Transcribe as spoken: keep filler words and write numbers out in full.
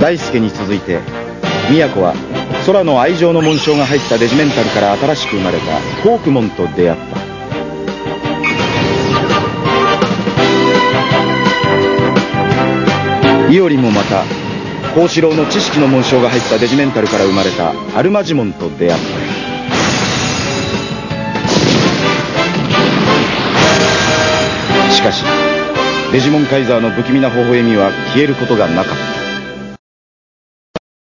大輔に続いて宮子は空の愛情の紋章が入ったデジメンタルから新しく生まれたホークモンと出会った。イオリもまた幸四郎の知識の紋章が入ったデジメンタルから生まれたアルマジモンと出会った。しかしデジモンカイザーの不気味な微笑みは消えることがなかった。